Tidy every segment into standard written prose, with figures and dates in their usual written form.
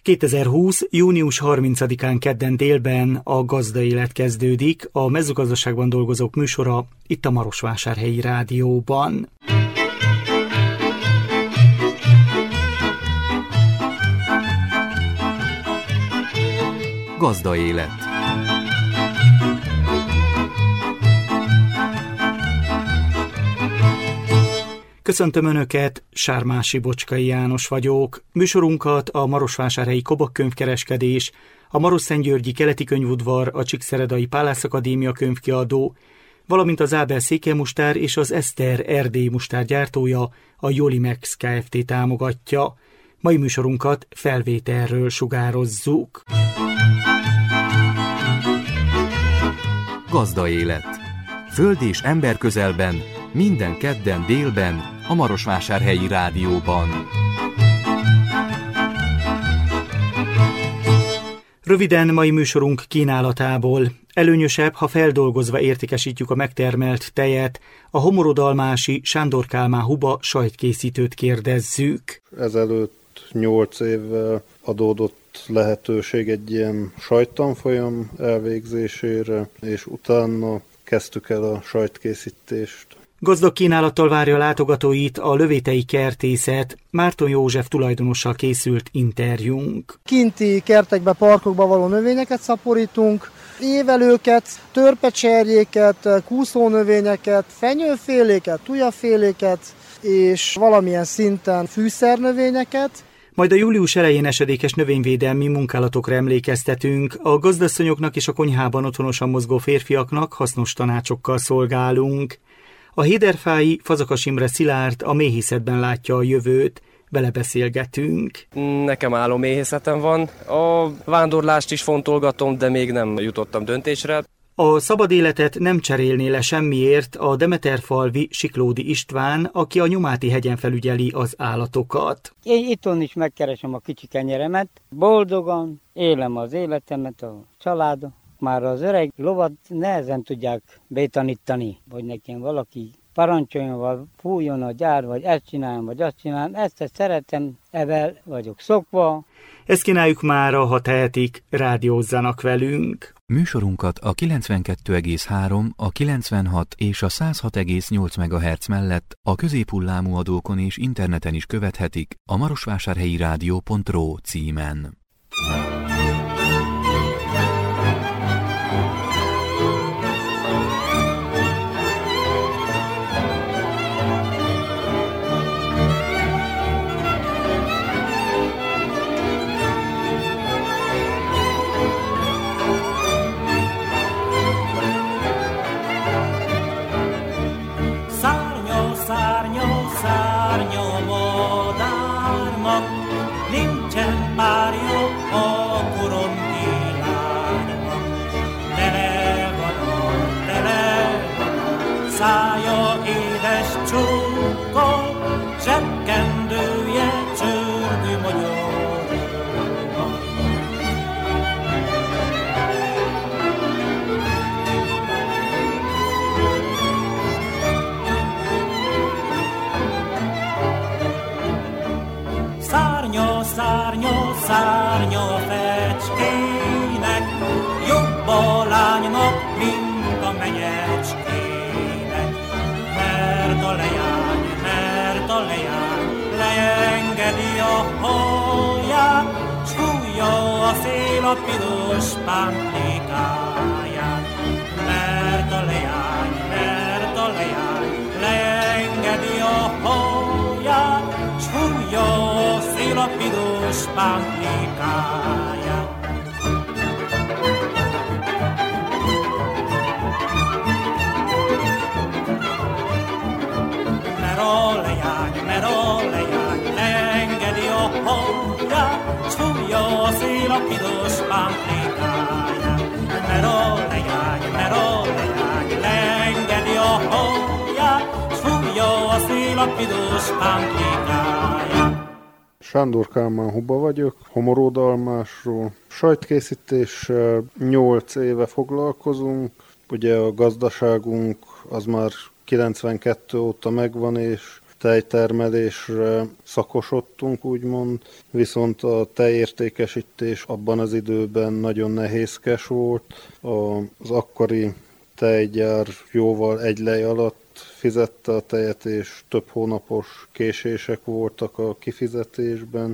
2020. június 30-án kedden délben a Gazdaélet kezdődik, a mezőgazdaságban dolgozók műsora itt a Marosvásárhelyi Rádióban. Gazdaélet. Köszöntöm Önöket, Sármási Bocskai János vagyok. Műsorunkat a Marosvásárhelyi Kobak könyvkereskedés, a Marosszentgyörgyi Keleti Könyvudvar, a Csíkszeredai Pálász Akadémia könyvkiadó, valamint az Ábel székelymustár és az Eszter erdélyi mustár gyártója, a Jolimex Kft. Támogatja. Mai műsorunkat felvételről sugározzuk. Gazdaélet. Föld és ember közelben, minden kedden délben, a Marosvásárhelyi Rádióban. Röviden mai műsorunk kínálatából. Előnyösebb, ha feldolgozva értékesítjük a megtermelt tejet, a homorodalmási Sándor Kálmán Huba sajtkészítőt kérdezzük. Ezelőtt 8 évvel adódott lehetőség egy ilyen sajttanfolyam elvégzésére, és utána kezdtük el a sajtkészítést. Gazdag kínálattal várja látogatóit a lövétei kertészet. Márton József tulajdonossal készült interjúnk. Kinti kertekbe, parkokba való növényeket szaporítunk, évelőket, törpecserjéket, kúszónövényeket, fenyőféléket, tujaféléket, és valamilyen szinten fűszernövényeket. Majd a július elején esedékes növényvédelmi munkálatokra emlékeztetünk, a gazdasszonyoknak és a konyhában otthonosan mozgó férfiaknak hasznos tanácsokkal szolgálunk. A héderfái Fazakas Imre Szilárd a méhészetben látja a jövőt, vele beszélgetünk. Nekem álló méhészetem van, a vándorlást is fontolgatom, de még nem jutottam döntésre. A szabad életet nem cserélné le semmiért a Demeterfalvi Siklódi István, aki a Nyomáti hegyen felügyeli az állatokat. Én itthon is megkeresem a kicsi kenyeremet, boldogan élem az életemet, a családom. Már az öreg lovat nehezen tudják betanítani, hogy nekem valaki parancsoljon, vagy fújjon a gyár, vagy ezt csinálom, vagy azt csinálom. Ezt szeretem, evel vagyok szokva. Ezt kínáljuk mára, ha tehetik, rádiózzanak velünk. Műsorunkat a 92,3, a 96 és a 106,8 MHz mellett a középhullámú adókon és interneten is követhetik a marosvásárhelyirádió.ro címen. Nincsen párja a korontiládnak, tele van, szája édes csókkal, zsebkendője csörgő magyaróval. Szárnya a fecskének, jobb a lánynak, mint a menyecskének. Mert a leány leengedi a haját, s fújja a szél a piros pántlikáját. Mert a leány leengedi a haját, s fújja a szél a piros pántlikáját. Mert a leány leengedi a haját, s fújja a szél a piros pántlikáját. Mert a leány leengedi a haját, s fújja a szél a piros pántlikáját. Sándor Kálmán Huba vagyok, homorodalmásról. Sajtkészítéssel 8 éve foglalkozunk. Ugye a gazdaságunk az már 92 óta megvan, és tejtermelésre szakosodtunk, úgymond, viszont a tejértékesítés abban az időben nagyon nehézkes volt. Az akkori tejgyár jóval egy lej alatt fizette a tejet, és több hónapos késések voltak a kifizetésben.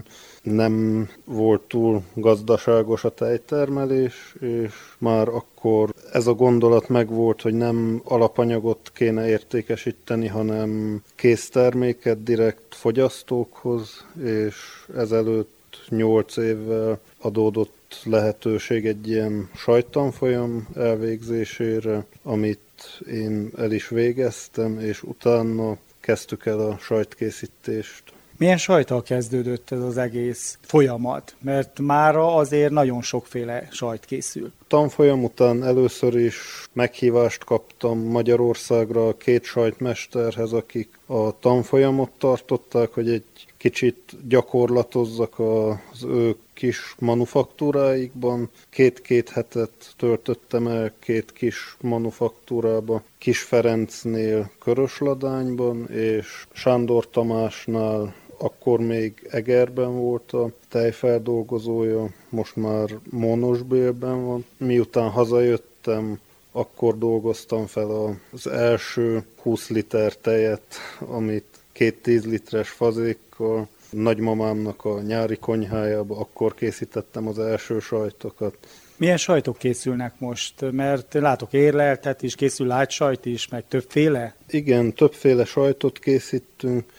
Nem volt túl gazdaságos a tejtermelés, és már akkor ez a gondolat megvolt, hogy nem alapanyagot kéne értékesíteni, hanem készterméket direkt fogyasztókhoz, és ezelőtt 8 évvel adódott lehetőség egy ilyen sajttanfolyam elvégzésére, amit én el is végeztem, és utána kezdtük el a sajtkészítést. Milyen sajttal kezdődött ez az egész folyamat? Mert mára azért nagyon sokféle sajt készül. Tanfolyam után először is meghívást kaptam Magyarországra 2 sajtmesterhez, akik a tanfolyamot tartották, hogy egy kicsit gyakorlatozzak az ő kis manufaktúráikban. 2 hetet töltöttem el 2 kis manufaktúrába, Kis Ferencnél Körösladányban, és Sándor Tamásnál, akkor még Egerben volt a tejfeldolgozója, most már Mónosbélben van. Miután hazajöttem, akkor dolgoztam fel az első 20 liter tejet, amit 2 10 literes fazékkal, nagymamámnak a nyári konyhájába, akkor készítettem az első sajtokat. Milyen sajtok készülnek most? Mert látok érleltet is, készül lágysajt is, meg többféle? Igen, többféle sajtot készítünk.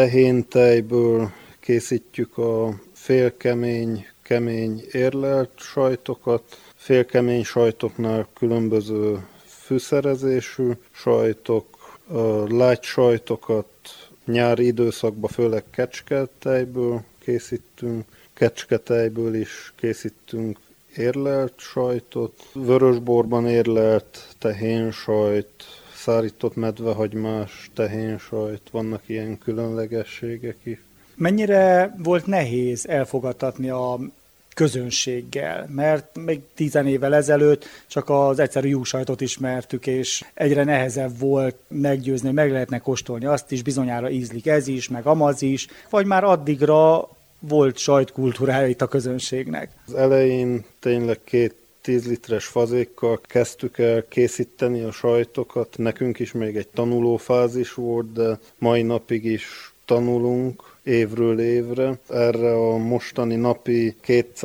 Tehéntejből készítjük a félkemény, kemény érlelt sajtokat. Félkemény sajtoknál különböző fűszerezésű sajtok, lágy sajtokat nyári időszakban főleg kecsketejből készítünk, kecsketejből is készítünk érlelt sajtot, vörösborban érlelt tehénsajt, szárított medvehagymás tehénsajt, vannak ilyen különlegességek is. Mennyire volt nehéz elfogadtatni a közönséggel, mert még 10 évvel ezelőtt csak az egyszerű juhsajtot ismertük, és egyre nehezebb volt meggyőzni, meg lehetne kóstolni azt is, bizonyára ízlik ez is, meg amaz is, vagy már addigra volt sajtkultúrája itt a közönségnek. Az elején tényleg 2 10 literes fazékkal kezdtük el készíteni a sajtokat. Nekünk is még egy tanulófázis volt, de mai napig is tanulunk évről évre. Erre a mostani napi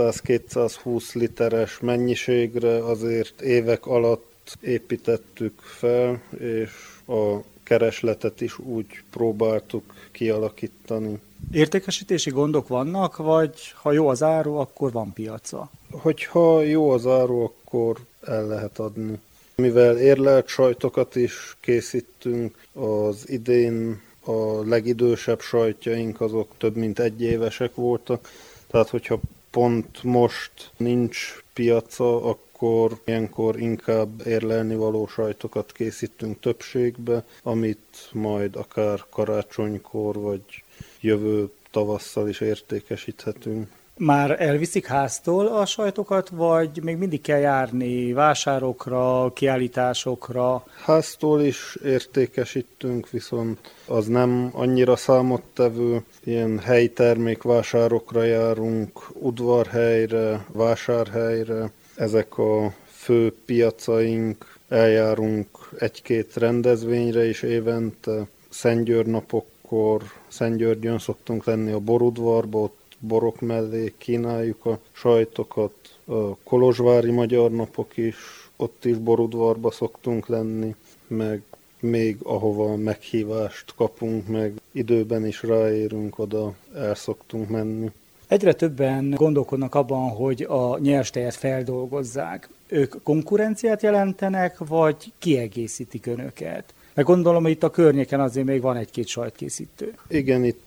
200-220 literes mennyiségre azért évek alatt építettük fel, és a keresletet is úgy próbáltuk kialakítani. Értékesítési gondok vannak, vagy ha jó az áru, akkor van piaca? Hogyha jó az áru, akkor el lehet adni. Mivel érlelt sajtokat is készítünk, az idén a legidősebb sajtjaink azok több mint 1 évesek voltak, tehát hogyha pont most nincs piaca, akkor ilyenkor inkább érlelni való sajtokat készítünk többségbe, amit majd akár karácsonykor vagy jövő tavasszal is értékesíthetünk. Már elviszik háztól a sajtokat, vagy még mindig kell járni vásárokra, kiállításokra? Háztól is értékesítünk, viszont az nem annyira számottevő. Ilyen helyi termékvásárokra járunk, udvarhelyre, vásárhelyre. Ezek a fő piacaink, eljárunk 1-2 rendezvényre is évente. Szentgyörgynapokor Szentgyörgyön szoktunk lenni a borudvarba, ott borok mellé kínáljuk a sajtokat, a kolozsvári magyar napok is, ott is borudvarba szoktunk lenni, meg még ahova meghívást kapunk, meg időben is ráérünk, oda el szoktunk menni. Egyre többen gondolkodnak abban, hogy a nyers tejet feldolgozzák. Ők konkurenciát jelentenek, vagy kiegészítik önöket? Meg gondolom, hogy itt a környéken azért még van 1-2 sajtkészítő. Igen, itt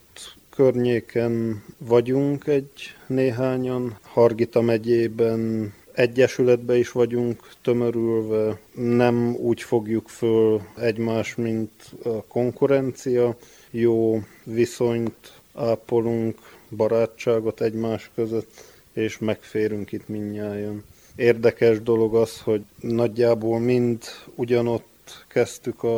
környéken vagyunk néhányan. Hargita megyében egyesületben is vagyunk tömörülve. Nem úgy fogjuk föl egymást, mint a konkurencia. Jó viszonyt ápolunk, barátságot egymás között, és megférünk itt mindnyájan. Érdekes dolog az, hogy nagyjából mind ugyanott kezdtük a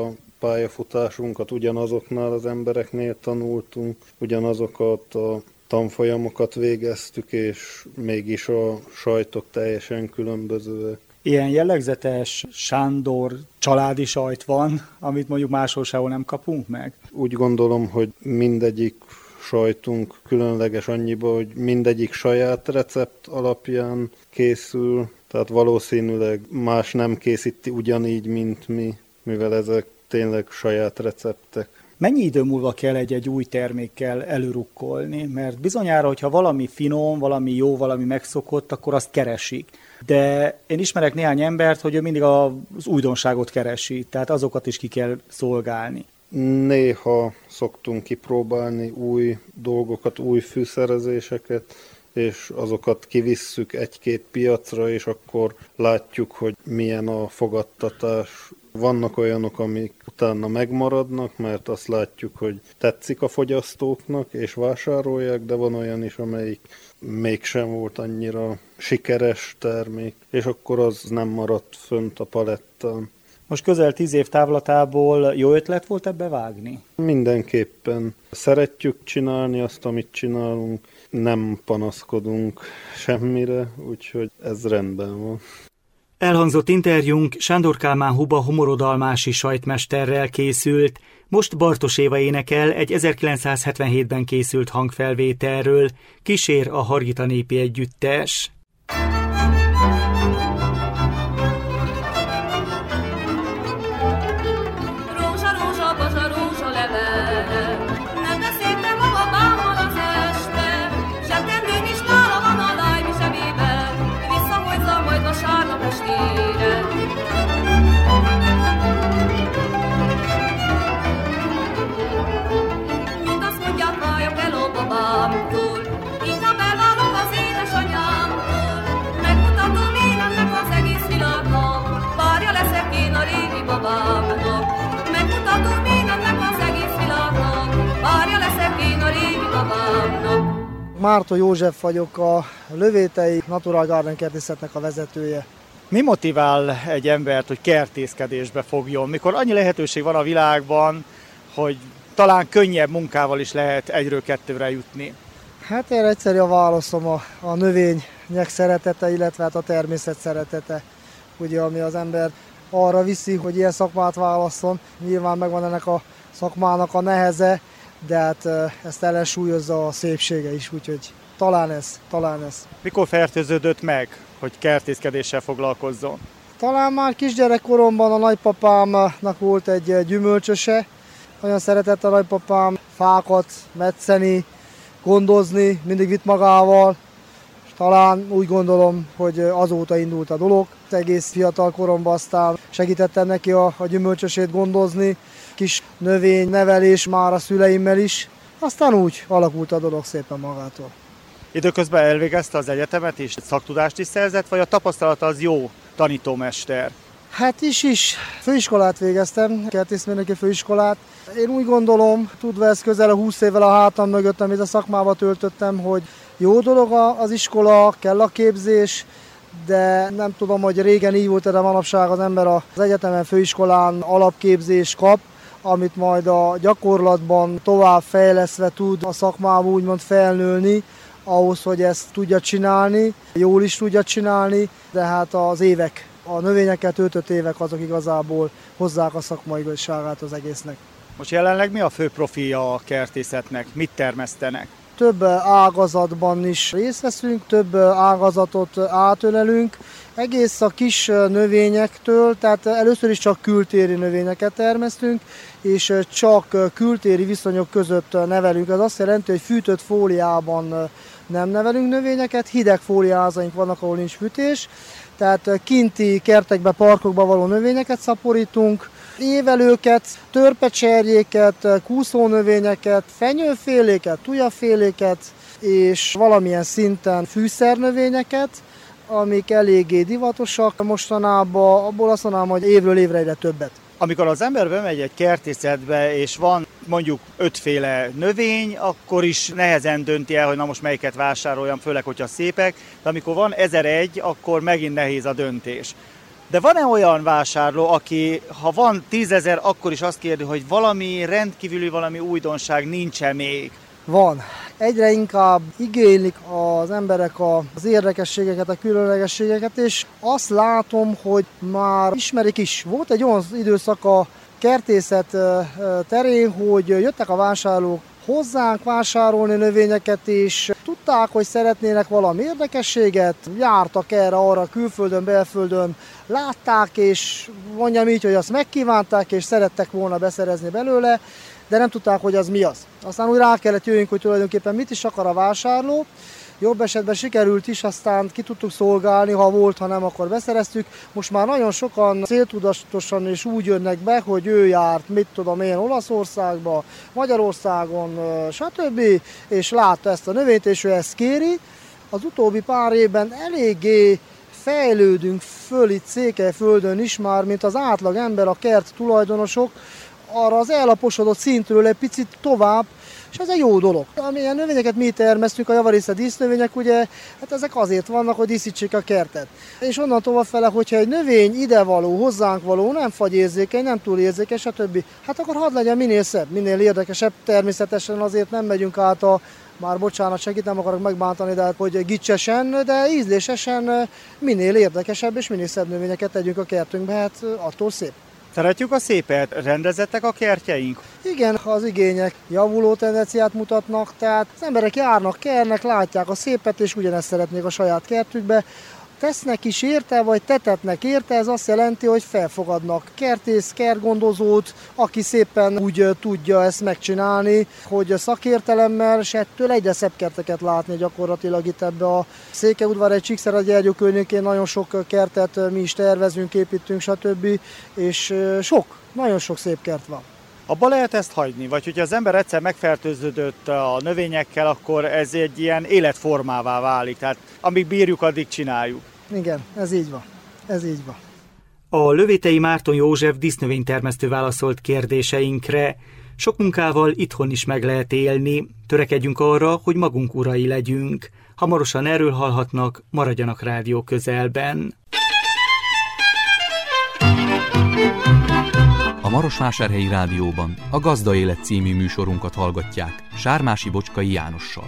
pályafutásunkat ugyanazoknál az embereknél tanultunk, ugyanazokat a tanfolyamokat végeztük, és mégis a sajtok teljesen különbözőek. Ilyen jellegzetes Sándor családi sajt van, amit mondjuk máshol sehol nem kapunk meg? Úgy gondolom, hogy mindegyik sajtunk különleges annyiba, hogy mindegyik saját recept alapján készül, tehát valószínűleg más nem készíti ugyanígy, mint mi, mivel ezek tényleg saját receptek. Mennyi idő múlva kell egy új termékkel előrukkolni? Mert bizonyára, hogyha valami finom, valami jó, valami megszokott, akkor azt keresik. De én ismerek néhány embert, hogy ő mindig az újdonságot keresi, tehát azokat is ki kell szolgálni. Néha szoktunk kipróbálni új dolgokat, új fűszerezéseket, és azokat kivisszük egy-két piacra, és akkor látjuk, hogy milyen a fogadtatás. Vannak olyanok, amik utána megmaradnak, mert azt látjuk, hogy tetszik a fogyasztóknak, és vásárolják, de van olyan is, amelyik mégsem volt annyira sikeres termék, és akkor az nem maradt fönt a palettán. Most közel 10 év távlatából jó ötlet volt ebbe vágni? Mindenképpen szeretjük csinálni azt, amit csinálunk, nem panaszkodunk semmire, úgyhogy ez rendben van. Elhangzott interjúnk Sándor Kálmán Huba humorodalmási sajtmesterrel készült. Most Bartos Éva énekel egy 1977-ben készült hangfelvételről. Kísér a Hargita Népi Együttes. Márton József vagyok, a Lövétei Natural Garden kertészetnek a vezetője. Mi motivál egy embert, hogy kertészkedésbe fogjon, mikor annyi lehetőség van a világban, hogy talán könnyebb munkával is lehet egyről kettőre jutni? Hát erre egyszerű a válaszom, a növények szeretete, illetve hát a természet szeretete, ugye, ami az ember arra viszi, hogy ilyen szakmát válasszon. Nyilván megvan ennek a szakmának a neheze, de hát ezt ellensúlyozza a szépsége is, úgyhogy talán ez. Mikor fertőződött meg, hogy kertészkedéssel foglalkozzon? Talán már kisgyerekkoromban a nagypapámnak volt egy gyümölcsöse. Nagyon szeretett a nagypapám fákat metszeni, gondozni, mindig vitt magával. És talán úgy gondolom, hogy azóta indult a dolog. Egész fiatal koromban aztán segítettem neki a gyümölcsösét gondozni, kis növénynevelés már a szüleimmel is. Aztán úgy alakult a dolog szépen magától. Időközben elvégezte az egyetemet és szaktudást is szerzett, vagy a tapasztalata az jó tanítómester? Hát is. Főiskolát végeztem, kertészmérnöki főiskolát. Én úgy gondolom, tudva ezt közel a 20 évvel a hátam mögött, amit a szakmába töltöttem, hogy jó dolog az iskola, kell a képzés, de nem tudom, hogy régen így volt, de manapság az ember az egyetemen, főiskolán alapképzést kap, amit majd a gyakorlatban tovább fejlesztve tud a szakmába úgymond felnőni, ahhoz, hogy ezt tudja csinálni, jól is tudja csinálni, de hát az évek, a növényekkel töltött évek azok igazából hozzák a szakmaiságát az egésznek. Most jelenleg mi a fő profilja a kertészetnek? Mit termesztenek? Több ágazatban is részt veszünk, több ágazatot átölelünk, egész a kis növényektől, tehát először is csak kültéri növényeket termesztünk, és csak kültéri viszonyok között nevelünk. Ez azt jelenti, hogy fűtött fóliában nem nevelünk növényeket, hideg fóliaházaink vannak, ahol nincs fűtés, tehát kinti kertekbe, parkokba való növényeket szaporítunk, évelőket, törpecserjéket, kúszónövényeket, fenyőféléket, tujaféléket, és valamilyen szinten fűszernövényeket, amik eléggé divatosak mostanában, abból azt mondanám, hogy évről évre egyre többet. Amikor az ember bemegy egy kertészetbe, és van mondjuk 5 féle növény, akkor is nehezen dönti el, hogy na most melyiket vásároljam, főleg, hogyha szépek, de amikor van 1001, akkor megint nehéz a döntés. De van-e olyan vásárló, aki, ha van 10 000, akkor is azt kérdi, hogy valami rendkívüli, valami újdonság nincs-e még? Van. Egyre inkább igénylik az emberek az érdekességeket, a különlegességeket, és azt látom, hogy már ismerik is. Volt egy olyan időszak a kertészet terén, hogy jöttek a vásárlók hozzánk vásárolni növényeket, és tudták, hogy szeretnének valami érdekességet, jártak erre-arra külföldön, belföldön, látták, és mondjam így, hogy azt megkívánták, és szerettek volna beszerezni belőle, de nem tudták, hogy az mi az. Aztán úgy rá kellett jöjjünk, hogy tulajdonképpen mit is akar a vásárló. Jobb esetben sikerült is, aztán ki tudtuk szolgálni, ha volt, ha nem, akkor beszereztük. Most már nagyon sokan céltudatosan is úgy jönnek be, hogy ő járt, mit tudom én, Olaszországba, Magyarországon, stb. És látta ezt a növényt, és ő ezt kéri. Az utóbbi pár évben eléggé fejlődünk föl itt Székelyföldön is már, mint az átlag ember, a kert tulajdonosok, arra az ellaposodott szintről egy picit tovább, és ez egy jó dolog. Amilyen növényeket mi termesztünk, a javarészre dísznövények, ugye, hát ezek azért vannak, hogy díszítsék a kertet. És onnan továbbfele, hogyha egy növény idevaló, hozzánk való, nem fagyérzékeny, nem túl érzékeny, stb. Hát akkor hadd legyen minél szebb, minél érdekesebb. Természetesen azért nem megyünk át már bocsánat, segít, nem akarok megbántani, de hogy gicsesen, de ízlésesen minél érdekesebb és minél szebb növényeket tegyünk a kertünkbe, hát attól szép. Szeretjük a szépet, rendezettek a kertjeink? Igen, az igények javuló tendenciát mutatnak, tehát az emberek járnak, kernek, látják a szépet, és ugyanezt szeretnék a saját kertükbe. Tesznek is érte, vagy tetetnek érte, ez azt jelenti, hogy felfogadnak kertész, kertgondozót, aki szépen úgy tudja ezt megcsinálni, hogy a szakértelemmel, és ettől egyre szebb kerteket látni gyakorlatilag itt ebbe a Székelyudvar, Csíkszereda-Gyergyó környékén nagyon sok kertet mi is tervezünk, építünk, stb. És nagyon sok szép kert van. Abba lehet ezt hagyni? Vagy hogyha az ember egyszer megfertőződött a növényekkel, akkor ez egy ilyen életformává válik, tehát amíg bírjuk, addig csináljuk. Igen, ez így van. Ez így van. A Lövétei Márton József dísznövénytermesztő válaszolt kérdéseinkre. Sok munkával itthon is meg lehet élni, törekedjünk arra, hogy magunk urai legyünk. Hamarosan erről hallhatnak, maradjanak rádió közelben. A Marosvásárhelyi Rádióban a Gazda Élet című műsorunkat hallgatják Sármási Bocskai Jánossal.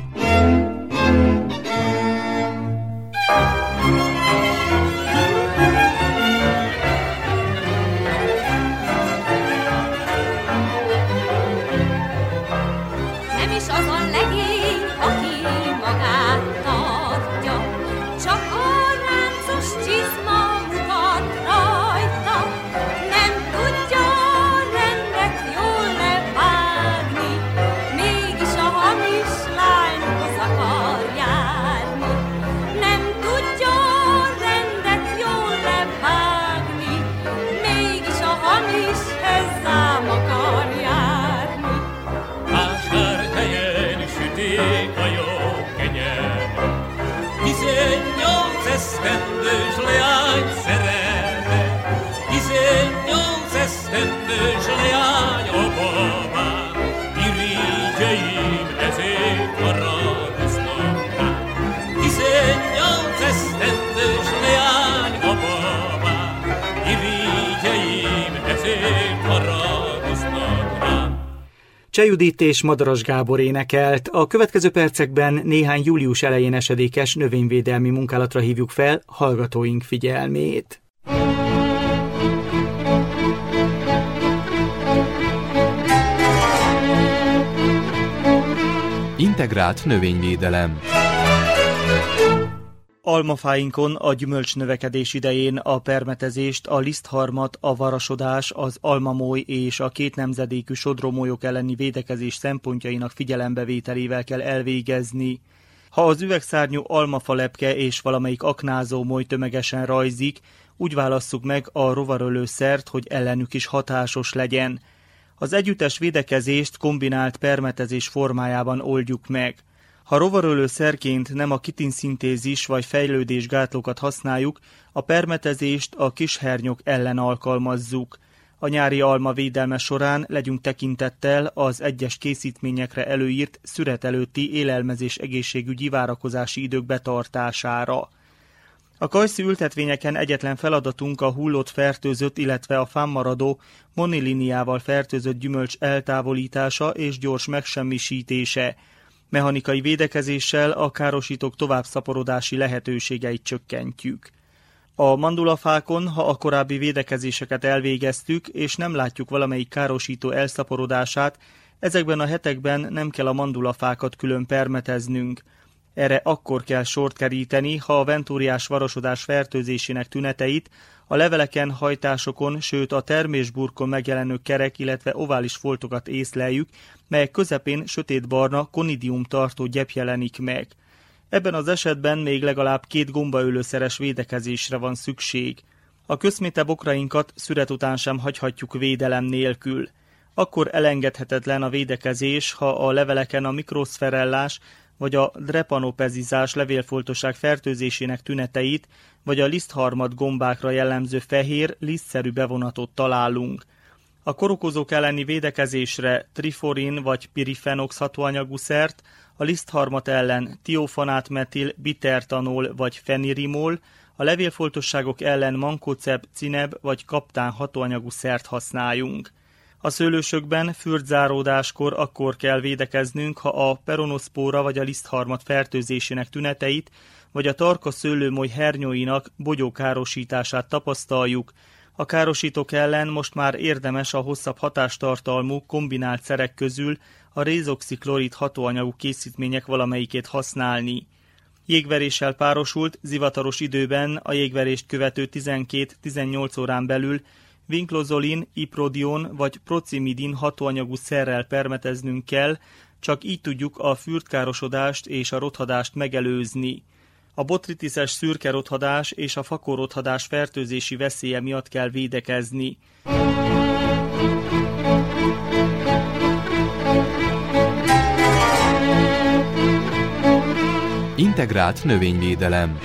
Nem is az a legény, aki magát tartja, csak a ráncos csizma mutat rajta. Nem tudja rendet jól levágni, mégis a hamis lányhoz akar járni. Nem tudja rendet jól levágni, mégis a hamis hozzám akar járni. Vásárhelyen sütik a jó kenyeret, 18 esztendős leány szeretett, 18 esztendős leány a babám, irigyeim ezért haragoznak rám. 18 esztendős leány a babám, irigyeim ezért haragoznak rám. Cseh Judit és Madaras Gábor énekelt. A következő percekben néhány július elején esedékes növényvédelmi munkálatra hívjuk fel hallgatóink figyelmét. Integrált növényvédelem. Almafáinkon a gyümölcsnövekedés idején a permetezést, a lisztharmat, a varasodás, az almamoly és a két nemzedékű sodrómolyok elleni védekezés szempontjainak figyelembevételével kell elvégezni. Ha az üvegszárnyú almafalepke és valamelyik aknázó moly tömegesen rajzik, úgy válasszuk meg a rovarölőszert, hogy ellenük is hatásos legyen. Az együttes védekezést kombinált permetezés formájában oldjuk meg. Ha rovarölőszerként nem a kitinszintézis vagy fejlődésgátlókat használjuk, a permetezést a kishernyok ellen alkalmazzuk. A nyári alma védelme során legyünk tekintettel az egyes készítményekre előírt szüret előtti élelmezés egészségügyi várakozási idők betartására. A kajszi ültetvényeken egyetlen feladatunk a hullott fertőzött, illetve a fennmaradó moniliniával fertőzött gyümölcs eltávolítása és gyors megsemmisítése. Mechanikai védekezéssel a károsítók továbbszaporodási lehetőségeit csökkentjük. A mandulafákon, ha a korábbi védekezéseket elvégeztük, és nem látjuk valamelyik károsító elszaporodását, ezekben a hetekben nem kell a mandulafákat külön permeteznünk. Erre akkor kell sort keríteni, ha a ventóriás varosodás fertőzésének tüneteit a leveleken, hajtásokon, sőt a termésburkon megjelenő kerek, illetve ovális foltokat észleljük, melyek közepén sötétbarna konidium tartó gyep jelenik meg. Ebben az esetben még legalább 2 gombaölőszeres védekezésre van szükség. A közméte bokrainkat szüret után sem hagyhatjuk védelem nélkül. Akkor elengedhetetlen a védekezés, ha a leveleken a mikroszferellás vagy a drepanopezizás levélfoltosság fertőzésének tüneteit, vagy a lisztharmad gombákra jellemző fehér, lisztszerű bevonatot találunk. A korokozók elleni védekezésre triforin vagy pirifenox hatóanyagú szert, a lisztharmat ellen tiofanát-metil, bitertanol vagy fenirimol, a levélfoltosságok ellen mankoceb, cineb vagy kaptán hatóanyagú szert használjunk. A szőlősökben fürdzáródáskor akkor kell védekeznünk, ha a peronoszpóra vagy a lisztharmat fertőzésének tüneteit, vagy a tarka szőlőmoly hernyóinak bogyókárosítását tapasztaljuk. A károsítók ellen most már érdemes a hosszabb hatástartalmú kombinált szerek közül a rézoxiklorid hatóanyagú készítmények valamelyikét használni. Jégveréssel párosult, zivataros időben a jégverést követő 12-18 órán belül vinklozolin, iprodion vagy procimidin hatóanyagú szerrel permeteznünk kell, csak így tudjuk a fürtkárosodást és a rothadást megelőzni. A botritiszes szürke rothadás és a fakórothadás fertőzési veszélye miatt kell védekezni. Integrált növényvédelem.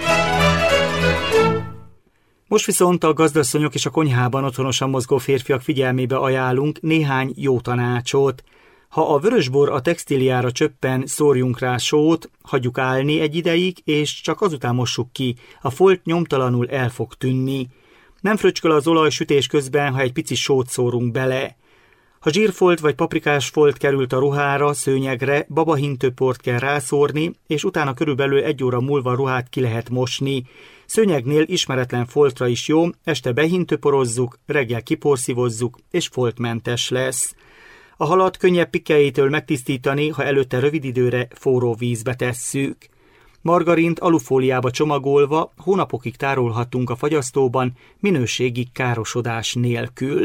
Most viszont a gazdasszonyok és a konyhában otthonosan mozgó férfiak figyelmébe ajánlunk néhány jó tanácsot. Ha a vörösbor a textíliára csöppen, szórjunk rá sót, hagyjuk állni egy ideig, és csak azután mossuk ki. A folt nyomtalanul el fog tűnni. Nem fröcsköl az olaj sütés közben, ha egy pici sót szórunk bele. Ha zsírfolt vagy paprikás folt került a ruhára, szőnyegre, babahintőport kell rászórni, és utána körülbelül 1 óra múlva a ruhát ki lehet mosni. Szőnyegnél ismeretlen foltra is jó, este behintőporozzuk, reggel kiporszívozzuk, és foltmentes lesz. A halat könnyebb pikkelyétől megtisztítani, ha előtte rövid időre forró vízbe tesszük. Margarint alufóliába csomagolva hónapokig tárolhatunk a fagyasztóban, minőségi károsodás nélkül.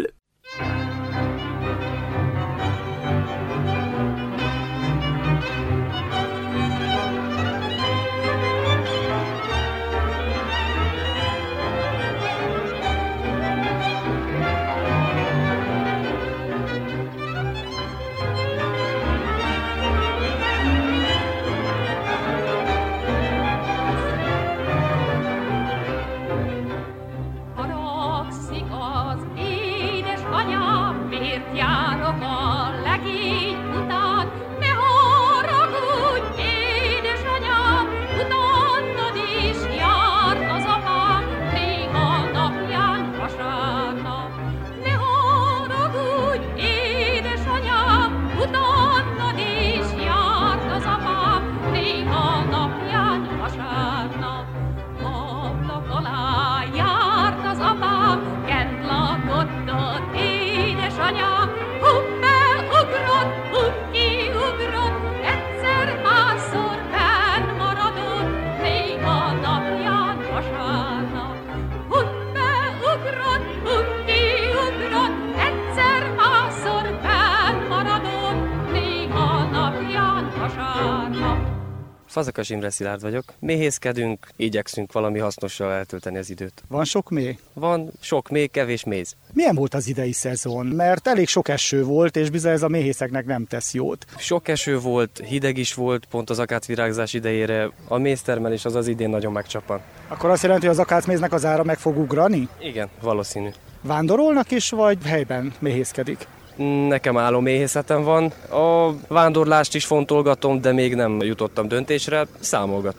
Fazekas Imre Szilárd vagyok. Méhészkedünk, igyekszünk valami hasznossal eltölteni az időt. Van sok méh? Van sok méh, kevés méz. Milyen volt az idei szezon? Mert elég sok eső volt, és bizony ez a méhészeknek nem tesz jót. Sok eső volt, hideg is volt, pont az akácvirágzás idejére. A méztermelés az idén nagyon megcsapan. Akkor azt jelenti, hogy az akácméznek az ára meg fog ugrani? Igen, valószínű. Vándorolnak is, vagy helyben méhészkedik? Nekem állóméhészetem van. A vándorlást is fontolgatom, de még nem jutottam döntésre. Számolgatunk.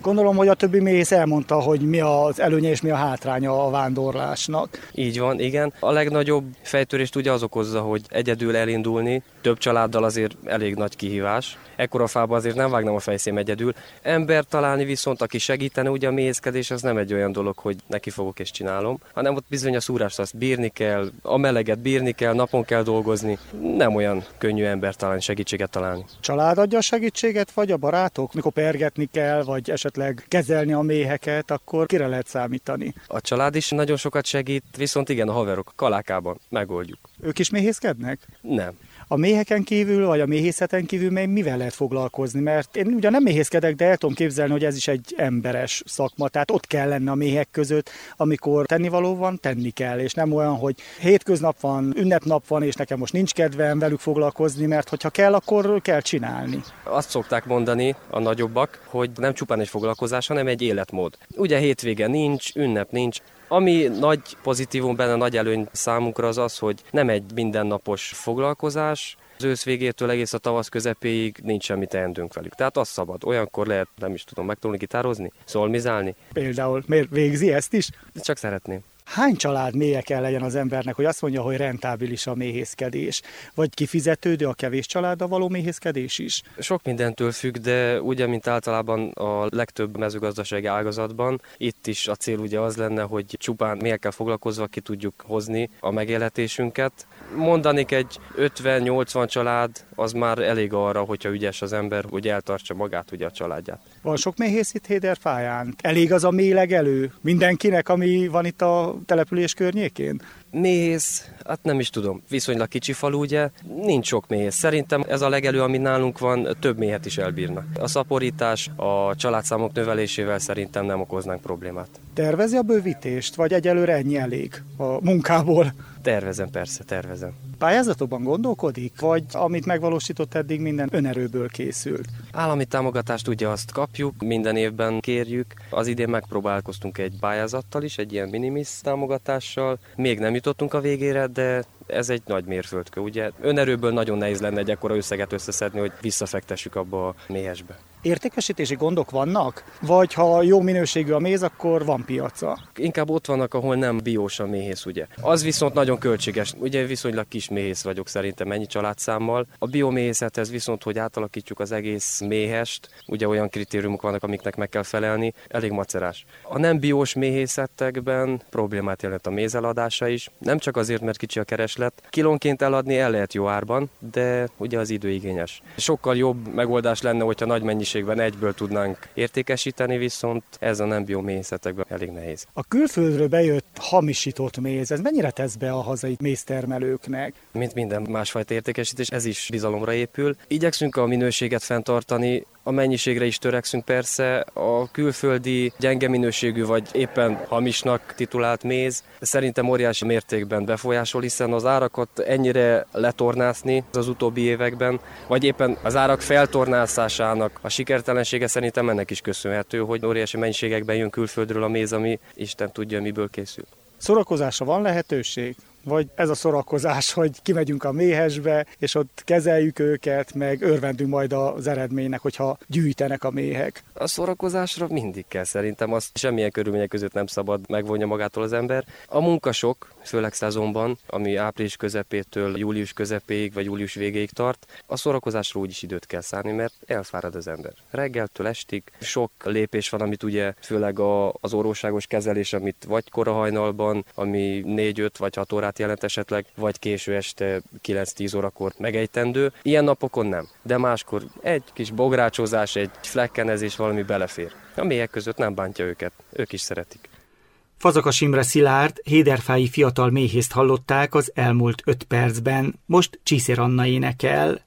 Gondolom, hogy a többi méhész elmondta, hogy mi az előnye és mi a hátránya a vándorlásnak. Így van, igen. A legnagyobb fejtörést ugye az okozza, hogy egyedül elindulni, több családdal azért elég nagy kihívás. Ekkora fába azért nem vágnám a fejszém egyedül. Ember találni viszont, aki segítene, ugye a méhészkedés az nem egy olyan dolog, hogy neki fogok és csinálom, hanem ott bizony a szúrást azt bírni kell, a meleget bírni kell, napon kell dolgozni. Nem olyan könnyű ember találni, segítséget találni. Család adja a segítséget, vagy a barátok? Mikor pergetni kell, vagy esetleg kezelni a méheket, akkor kire lehet számítani? A család is nagyon sokat segít, viszont igen, a haverok kalákában megoldjuk. Ők is méhészkednek? Nem. A méheken kívül, vagy a méhészeten kívül még mivel lehet foglalkozni? Mert én ugyan nem méhészkedek, de el tudom képzelni, hogy ez is egy emberes szakma. Tehát ott kell lenni a méhek között, amikor tennivaló van, tenni kell. És nem olyan, hogy hétköznap van, ünnepnap van, és nekem most nincs kedvem velük foglalkozni, mert hogyha kell, akkor kell csinálni. Azt szokták mondani a nagyobbak, hogy nem csupán egy foglalkozás, hanem egy életmód. Ugye hétvége nincs, ünnep nincs. Ami nagy pozitívum benne, nagy előny számunkra az az, hogy nem egy mindennapos foglalkozás, az ősz végétől egész a tavasz közepéig nincs semmi teendőnk velük. Tehát az szabad. Olyankor lehet, nem is tudom, megtanulni gitározni, szolmizálni. Például miért végzi ezt is? Csak szeretném. Hány család méhe kell legyen az embernek, hogy azt mondja, hogy rentábilis a méhészkedés? Vagy kifizetődő a kevés családdal való méhészkedés is? Sok mindentől függ, de ugye, mint általában a legtöbb mezőgazdasági ágazatban, itt is a cél ugye az lenne, hogy csupán méhekkel foglalkozva ki tudjuk hozni a megélhetésünket. Mondanék, egy 50-80 család az már elég arra, hogyha ügyes az ember, hogy eltartsa magát, ugye a családját. Van sok méhész itt Héderfáján? Elég az a méhlegelő mindenkinek, ami van itt a település környékén? Méhész, hát nem is tudom, viszonylag kicsi falu, ugye, nincs sok méhész. Szerintem ez a legelő, ami nálunk van, több méhet is elbírna. A szaporítás a családszámok növelésével szerintem nem okoznánk problémát. Tervezi a bővítést, vagy egyelőre ennyi elég a munkából? Tervezem, persze, tervezem. Pályázatokban gondolkodik, vagy amit megvalósított eddig minden önerőből készült? Állami támogatást ugye azt kapjuk, minden évben kérjük. Az idén megpróbálkoztunk egy pályázattal is, egy ilyen minimis támogatással. Még nem jutottunk a végére, de ez egy nagy mérföldkő, ugye? Önerőből nagyon nehéz lenne egy ekkora összeget összeszedni, hogy visszafektessük abba a méhesbe. Értékesítési gondok vannak? Vagy ha jó minőségű a méz, akkor van piaca? Inkább ott vannak, ahol nem biós a méhész, ugye. Az viszont nagyon költséges. Ugye viszonylag kis méhész vagyok szerintem ennyi családszámmal. A bioméhészethez viszont, hogy átalakítjuk az egész méhest, ugye olyan kritériumok vannak, amiknek meg kell felelni, elég macerás. A nem biós méhészetekben problémát jelent a méz eladása is. Nem csak azért, mert kicsi a kereslet. Kilónként eladni el lehet jó árban, de ugye az időigényes. Sokkal jobb megoldás lenne, hogyha nagy mennyiségben egyből tudnánk értékesíteni, viszont ez a nem bioméhészetekben elég nehéz. A külföldről bejött hamisított méz, ez mennyire tesz be a hazai méztermelőknek? Mint minden másfajta értékesítés, ez is bizalomra épül. Igyekszünk a minőséget fenntartani, a mennyiségre is törekszünk persze, a külföldi gyenge minőségű vagy éppen hamisnak titulált méz szerintem óriási mértékben befolyásol, hiszen az árakat ennyire letornászni az utóbbi években, vagy éppen az árak feltornászásának a sikertelensége szerintem ennek is köszönhető, hogy óriási mennyiségekben jön külföldről a méz, ami Isten tudja, miből készül. Szórakozásra van lehetőség? Vagy ez a szórakozás, hogy kimegyünk a méhesbe, és ott kezeljük őket, meg örvendünk majd az eredménynek, hogyha gyűjtenek a méhek? A szórakozásra mindig kell szerintem, azt semmilyen körülmények között nem szabad megvonja magától az ember. A munka sok, főleg szezonban, ami április közepétől július közepéig vagy július végéig tart, a szórakozásra úgyis időt kell szállni, mert elfárad az ember. Reggeltől estig sok lépés van, amit ugye főleg az orvosságos kezelés, amit vagy korahajnalban, ami 4-5 vagy 6 órát jelent esetleg, vagy késő este 9-10 órakor megejtendő. Ilyen napokon nem, de máskor egy kis bográcsozás, egy flekkenezés valami belefér. A méhek között nem bántja őket, ők is szeretik. Fazakas Imre Szilárd, héderfái fiatal méhészt hallották az elmúlt 5 percben, most Csiszér Anna énekel.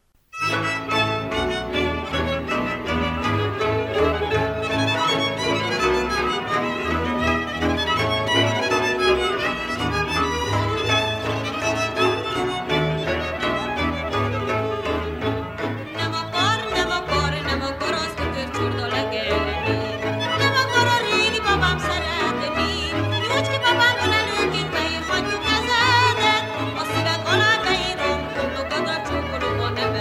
A szíved alá beírom, mondogatod, csókolom a nevet.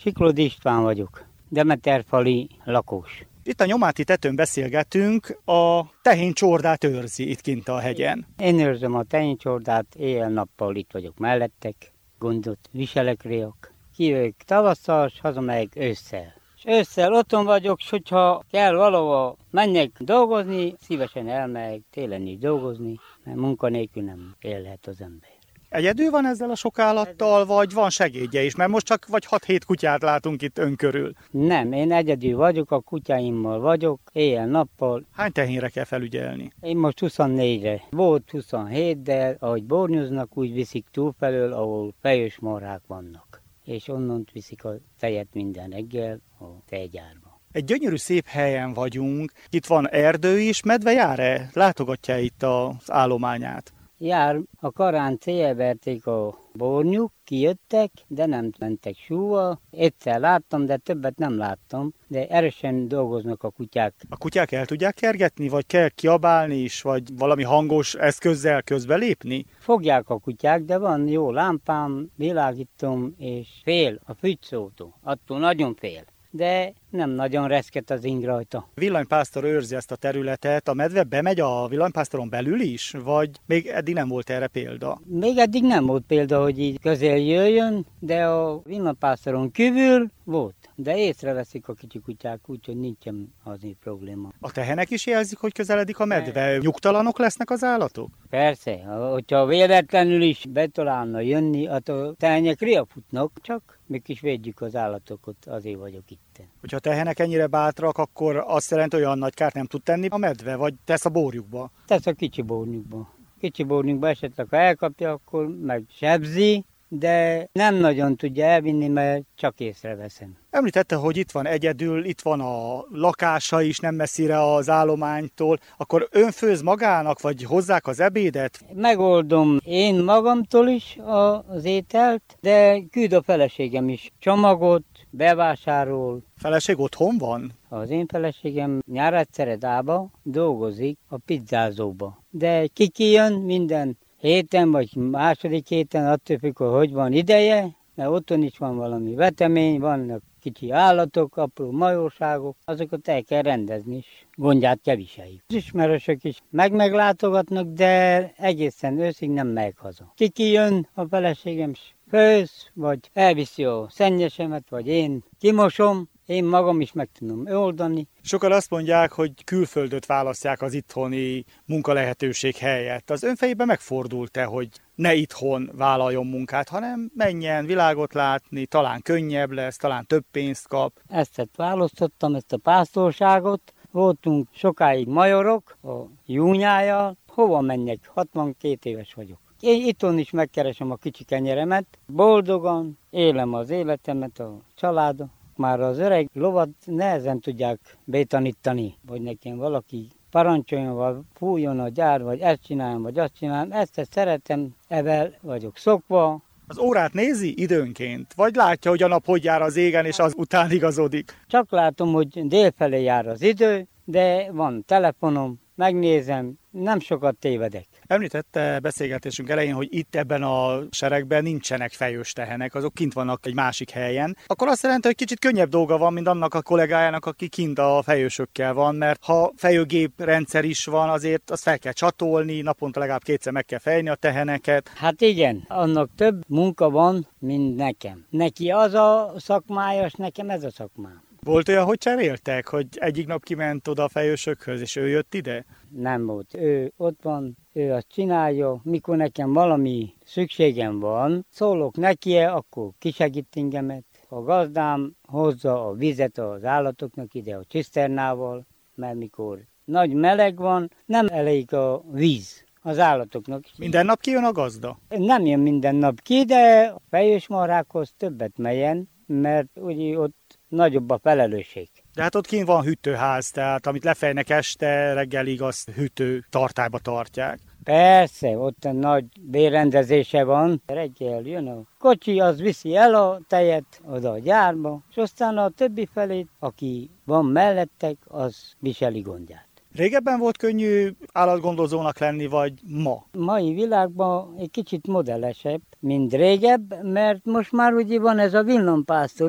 Siklódi István vagyok, Demeterfali lakós. Itt a Nyomáti tetőn beszélgetünk, a tehéncsordát őrzi itt kint a hegyen. Én őrzöm a tehéncsordát, éjjel-nappal itt vagyok mellettek, gondot viselek réak. Kijövök tavasszal, és hazamegyek ősszel. És ősszel otthon vagyok, és hogyha kell valahova menjek dolgozni, szívesen elmegyek télen is dolgozni, mert munkanélkül nem élhet az ember. Egyedül van ezzel a sok állattal, vagy van segédje is? Mert most csak vagy 6-7 kutyát látunk itt ön körül. Nem, én egyedül vagyok, a kutyáimmal vagyok, éjjel-nappal. Hány tehénre kell felügyelni? Én most 24-re. Volt 27, de ahogy bornyoznak, úgy viszik túlfelől, ahol fejős marhák vannak. És onnan viszik a tejet minden reggel a tejgyárba. Egy gyönyörű szép helyen vagyunk, itt van erdő is, medve jár-e? Látogatja itt az állományát? Jár, a karán célverték a bornyuk, kijöttek, de nem mentek súval. Egyszer láttam, de többet nem láttam, de erősen dolgoznak a kutyák. A kutyák el tudják kergetni, vagy kell kiabálni is, vagy valami hangos eszközzel közbelépni? Fogják a kutyák, de van jó lámpám, világítom, és fél a fügyszótól. Attól nagyon fél. De nem nagyon reszket az ing rajta. Villanypásztor őrzi ezt a területet, a medve bemegy a villanypásztoron belül is, vagy még eddig nem volt erre példa? Még eddig nem volt példa, hogy így közel jöjjön, de a villanypásztoron kívül volt. De észreveszik a kicsi kutyák, úgyhogy nincsen azért probléma. A tehenek is jelzik, hogy közeledik a medve? Nyugtalanok lesznek az állatok? Persze, hogyha véletlenül is betalálna jönni, a tehenek riafutnak, csak mi is védjük az állatokat, azért vagyok itt. Hogyha a tehenek ennyire bátrak, akkor azt jelenti, hogy olyan nagy kárt nem tud tenni a medve, vagy tesz a borjukba? Tesz a kicsi borjukba. Kicsi borjukba esetleg, ha elkapja, akkor meg sebzi, de nem nagyon tudja elvinni, mert csak észreveszem. Említette, hogy itt van egyedül, itt van a lakása is nem messzire az állománytól, akkor ön főz magának, vagy hozzák az ebédet? Megoldom én magamtól is az ételt, de küld a feleségem is csomagot, bevásárol. Feleség otthon van? Az én feleségem Nyáradszeredába dolgozik a pizzázóba, de ki jön minden héten vagy második héten, attól függ, hogy van ideje, mert otthon is van valami vetemény, vannak kicsi állatok, apró majorságok, azokat el kell rendezni is, gondját kell viseljük. Az ismerősök is meglátogatnak, de egészen őszig nem megy haza. Ki jön a feleségem, főz, vagy elviszi a szennyesemet, vagy én kimosom, én magam is meg tudom oldani. Sokan azt mondják, hogy külföldöt választják az itthoni munkalehetőség helyett. Az ön fejében megfordult-e, hogy ne itthon vállaljon munkát, hanem menjen világot látni, talán könnyebb lesz, talán több pénzt kap? Ezt választottam, ezt a pásztorságot. Voltunk sokáig majorok, a júnyájjal. Hova menjek? 62 éves vagyok. Én itthon is megkeresem a kicsi kenyeremet. Boldogan élem az életemet, a családom. Már az öreg lovat nehezen tudják betanítani, hogy nekem valaki parancsoljon, vagy fújjon a gyár, vagy ezt csináljam, vagy azt csináljam. Ezt szeretem, evel vagyok szokva. Az órát nézi időnként? Vagy látja, hogy a nap hogy jár az égen, és az után igazodik? Csak látom, hogy délfelé jár az idő, de van telefonom, megnézem, nem sokat tévedek. Említette beszélgetésünk elején, hogy itt ebben a seregben nincsenek fejős tehenek, azok kint vannak egy másik helyen. Akkor azt jelenti, hogy kicsit könnyebb dolga van, mint annak a kollégájának, aki kint a fejősökkel van, mert ha fejőgép rendszer is van, azért azt fel kell csatolni, naponta legalább 2-szer meg kell fejni a teheneket. Hát igen, annak több munka van, mint nekem. Neki az a szakmája, és nekem ez a szakmám. Volt olyan, hogy cseréltek, hogy egyik nap kiment oda a fejősökhöz, és ő jött ide? Nem volt. Ő ott van, ő azt csinálja. Mikor nekem valami szükségem van, szólok neki, akkor kisegít engemet. A gazdám hozza a vizet az állatoknak ide a ciszternával, mert mikor nagy meleg van, nem elég a víz az állatoknak. Minden nap kijön a gazda? Nem jön minden nap ki, de a fejős marhákhoz többet melyen, mert ugye ott nagyobb a felelősség. De hát ott kint van hűtőház, tehát amit lefejnek este, reggelig azt hűtő tartályba tartják. Persze, ott a nagy bérrendezése van. Reggel jön a kocsi, az viszi el a tejet oda a gyárba, és aztán a többi felét, aki van mellettek, az viseli gondját. Régebben volt könnyű állatgondozónak lenni, vagy ma? Mai világban egy kicsit modellesebb, mint régebb, mert most már ugye van ez a villanpásztor is,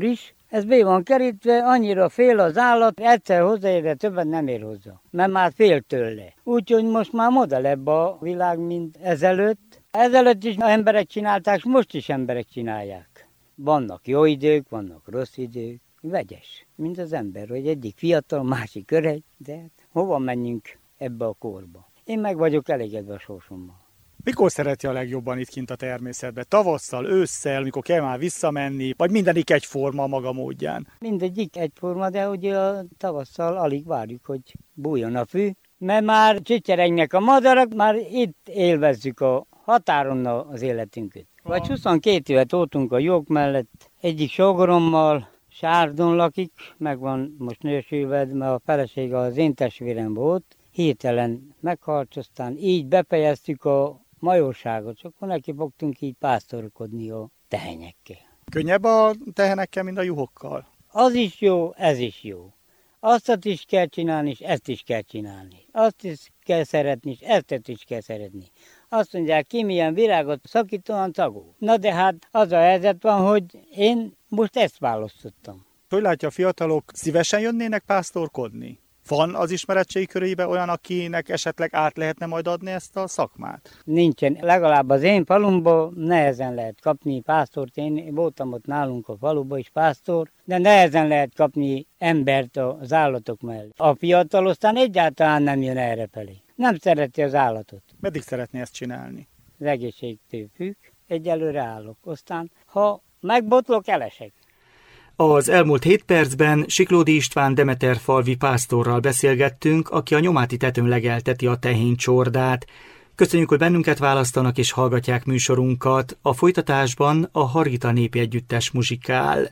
Ez be van kerítve, annyira fél az állat, egyszer hozzáér, de többet nem ér hozzá, mert már fél tőle. Úgyhogy most már modellebb a világ, mint ezelőtt. Ezelőtt is emberek csinálták, most is emberek csinálják. Vannak jó idők, vannak rossz idők, vegyes, mint az ember, hogy egyik fiatal, másik öreg, de hova menjünk ebbe a korba? Én meg vagyok elégedve a sorsommal. Mikor szereti a legjobban itt kint a természetben? Tavasszal, ősszel, mikor kell már visszamenni, vagy mindenik egyforma a maga módján? Mindegyik egyforma, de ugye a tavasszal alig várjuk, hogy bújjon a fű, mert már csicseregnek a madarak, már itt élvezzük a határon az életünket. Vagy 22 évet voltunk a jók mellett, egyik sógorommal, Sárdon lakik, meg van most nősülve, mert a felesége az én testvérem volt, hirtelen meghalt, aztán így befejeztük a majorságot, csak akkor neki fogtunk így pásztorkodni a tehenyekkel. Könnyebb a tehenekkel, mint a juhokkal? Az is jó, ez is jó. Azt is kell csinálni, és ezt is kell csinálni. Azt is kell szeretni, és ezt is kell szeretni. Azt mondják, ki milyen virágot szakít, olyan tagú. Na de hát az a helyzet van, hogy én most ezt választottam. Hogy látja, a fiatalok szívesen jönnének pásztorkodni? Van az ismeretségi körébe olyan, akinek esetleg át lehetne majd adni ezt a szakmát? Nincsen. Legalább az én falumban nehezen lehet kapni pásztort. Én voltam ott nálunk a faluban is pásztor, de nehezen lehet kapni embert az állatok mellett. A fiatal aztán egyáltalán nem jön errefelé. Nem szereti az állatot. Meddig szeretné ezt csinálni? Az egészségtől függ. Egyelőre állok. Aztán, ha megbotlok, elesek. Az elmúlt 7 percben Siklódi István Demeterfalvi pásztorral beszélgettünk, aki a Nyomáti tetőn legelteti a tehénycsordát. Köszönjük, hogy bennünket választanak és hallgatják műsorunkat. A folytatásban a Harita népi együttes muzsikál.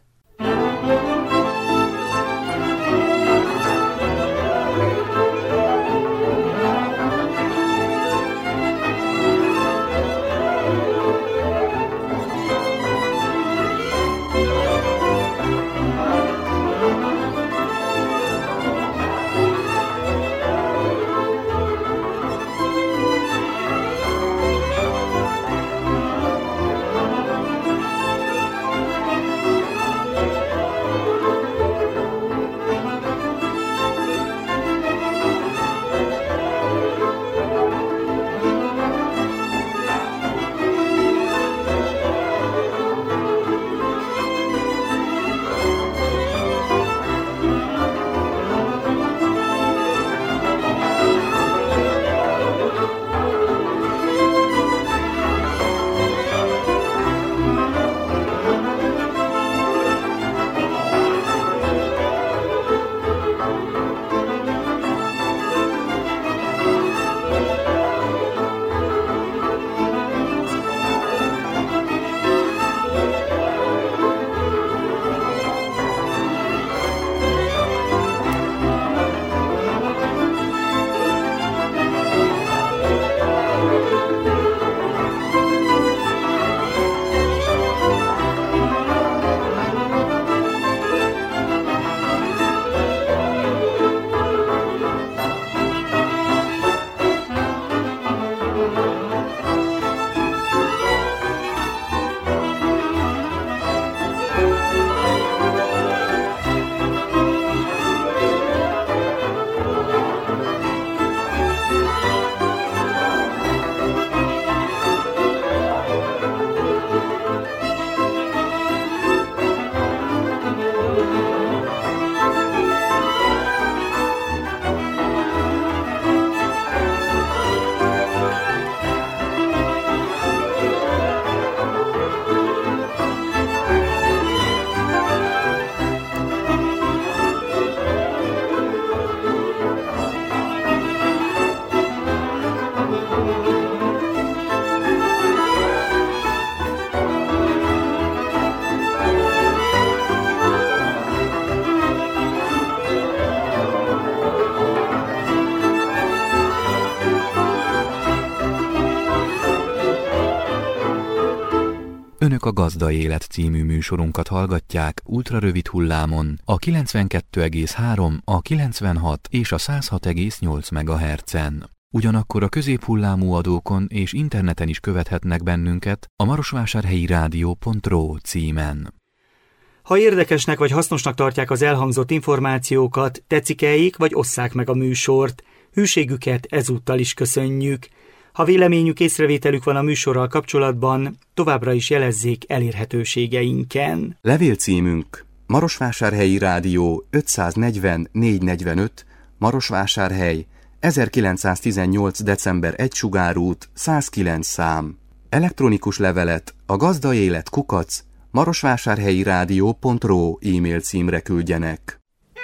Önök a Gazda Élet című műsorunkat hallgatják ultrarövid hullámon a 92,3, a 96 és a 106,8 MHz-en. Ugyanakkor a középhullámú adókon és interneten is követhetnek bennünket a marosvásárhelyi rádió.ro címen. Ha érdekesnek vagy hasznosnak tartják az elhangzott információkat, tetszik-eik vagy osszák meg a műsort. Hűségüket ezúttal is köszönjük. Ha véleményük, észrevételük van a műsorral kapcsolatban, továbbra is jelezzék elérhetőségeinken. Levélcímünk: Marosvásárhelyi Rádió 540 445, Marosvásárhely, 1918. december 1 Sugárút, 109 szám. Elektronikus levelet a gazdaélet@marosvásárhelyirádió.ro e-mail címre küldjenek.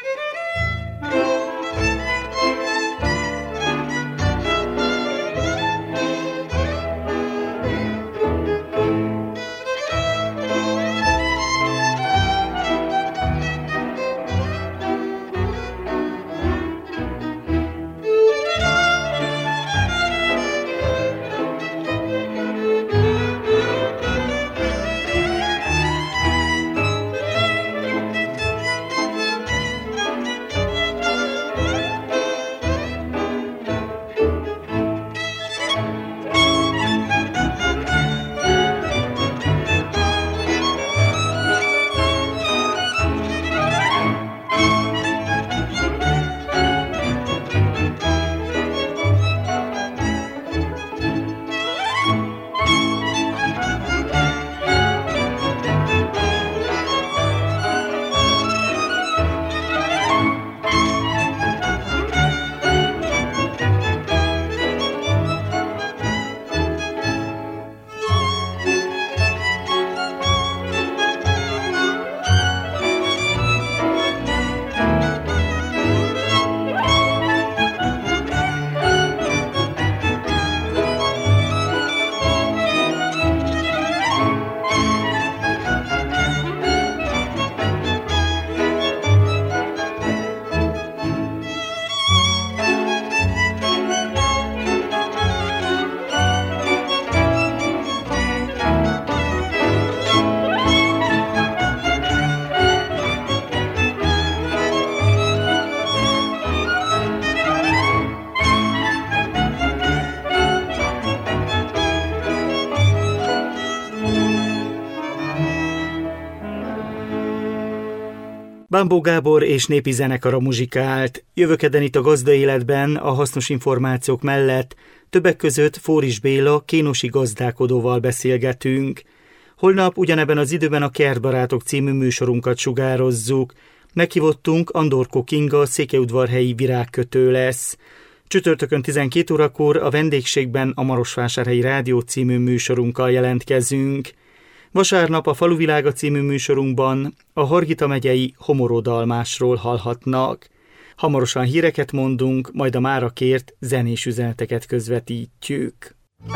Bámbó Gábor és népi zenekara muzsikált. Jövő kedden itt a Gazdaéletben a hasznos információk mellett többek között Fóris Béla kénosi gazdálkodóval beszélgetünk. Holnap ugyanebben az időben a Kertbarátok című műsorunkat sugározzuk. Meghívottunk Andorko Kinga, székelyudvarhelyi virágkötő lesz. Csütörtökön 12 órakor a vendégségben a Marosvásárhelyi Rádió című műsorunkkal jelentkezünk. Vasárnap a Faluvilága című műsorunkban a Hargita megyei homorodalmásról hallhatnak. Hamarosan híreket mondunk, majd a mára kért zenés üzeneteket közvetítjük.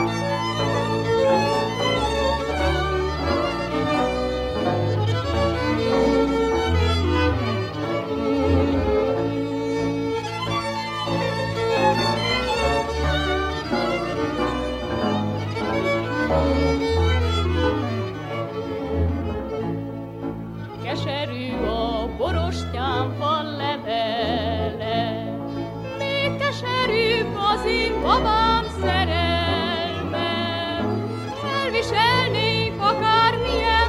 Babám szerelme, elviselnék akármilyen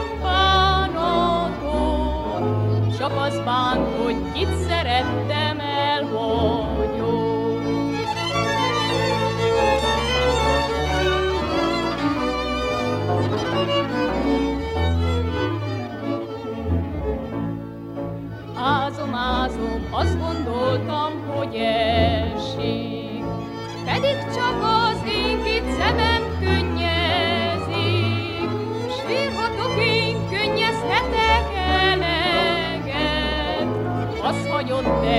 bánatot, csak az bánt, hogy kit szerettem, elhagyott. Ázom, azt gondoltam, hogy esik, pedig csak az én két szemem könnyezik, s vérhatok én, könnyezhetek eleget, azt hagyott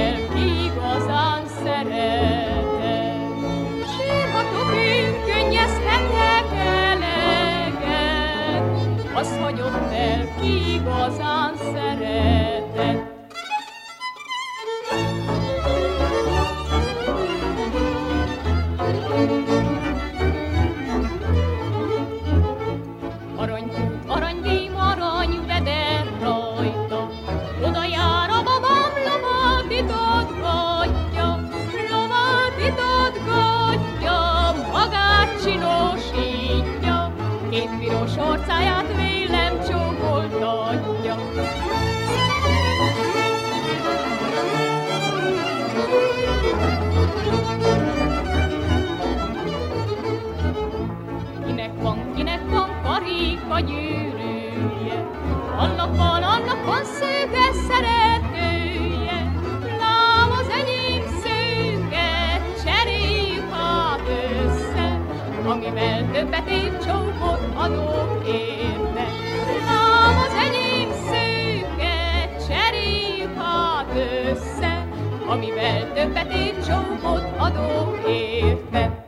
a gyűrűje. Annak van szőke szeretője, lám az enyém szőke, cseréljük hát össze, amivel többet én csókot adok érte. Lám az enyém szőke, cseréljük hát össze, amivel többet én csókot adok érte.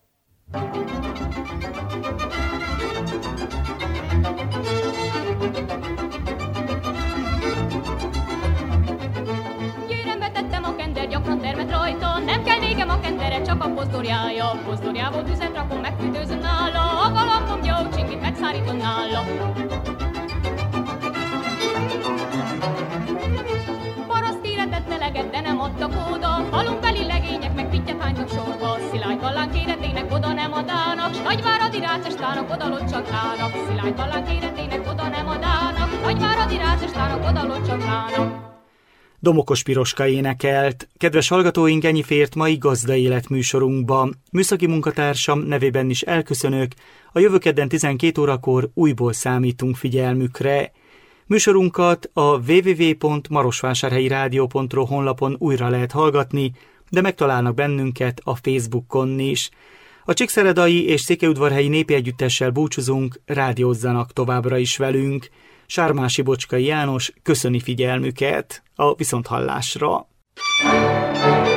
Győrembe tettem a kender, gyakran termet rajta, nem kell négem a kendere, csak a pozdorjája. Pozdorjából tüzet rakom, megfűtőzöm nála, a galambom gyógy csingit megszárítom nála. Paraszt éretett meleget, de nem adtak oda, falunkbeli legények meg pittyet hánytak sorba. Szilágy vallánk éretének oda nem adának, s nagyváradi rácestának odalott csak rának. Szilágy vallánk éretének oda nem adának, nagyváradi rácestának odalott csak rának. Domokos Piroska énekelt. Kedves hallgatóink, ennyi fért mai Gazda Élet műsorunkba. Műszaki munkatársam nevében is elköszönök. A jövő kedden 12 órakor újból számítunk figyelmükre. Műsorunkat a www.marosvásárhelyirádió.ro honlapon újra lehet hallgatni, de megtalálnak bennünket a Facebookon is. A Csíkszeredai és Székelyudvarhelyi Népi Együttessel búcsúzunk, rádiózzanak továbbra is velünk. Sármási Bocskai János köszöni figyelmüket, a viszonthallásra.